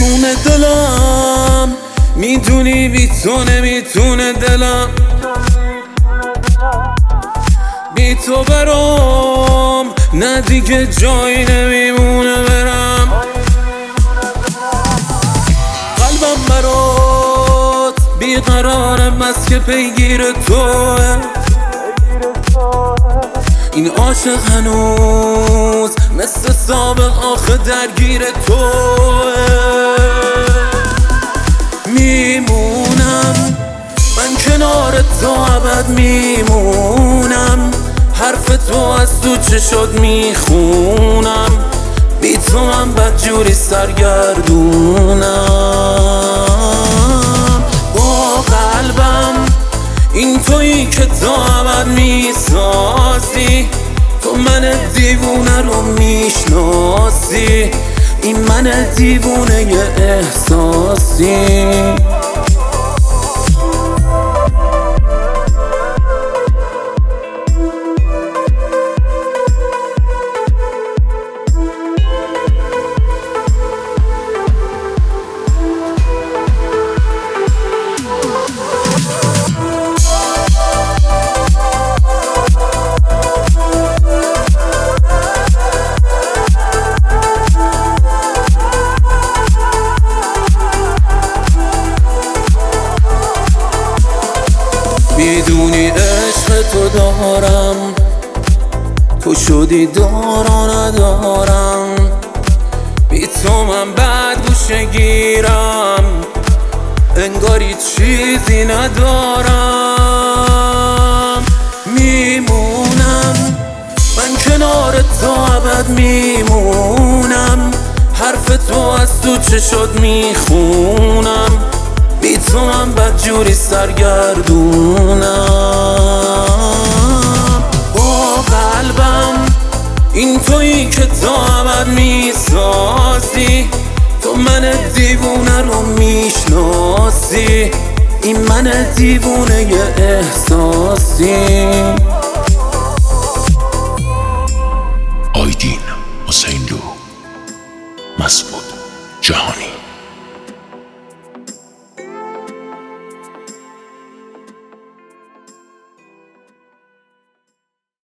میمونه دلم، میدونی بی تو نمیتونه دلم، بی تو برام نه دیگه جایی نمیمونه برم. قلبم برات بیقرارم بس که پیگیر توه، این عاشق هنوز مثل سابق آخه درگیر توه. میمونم من کنار تو ابد، میمونم حرف تو از تو چشات میخونم، بی تو من بدجوری سرگردونم. با قلبم این تویی که تو ابد میسازی، تو من دیوونه رو میشناسی، این من دیوونه احساسی. میدونی عشق تو دارم، تو شدی دارا ندارم، بی تو من بد گوشه گیرم، انگاری چیزی ندارم. میمونم من کنار تو ابد، میمونم حرف تو از تو چشات میخونم، بی تو من بدجوری سرگردونم. با قلبم این تویی که تو ابد میسازی، تو من دیوونه رو میشناسی، این من دیوونه احساسی. آیدین حسین لو، مسعود جهانی.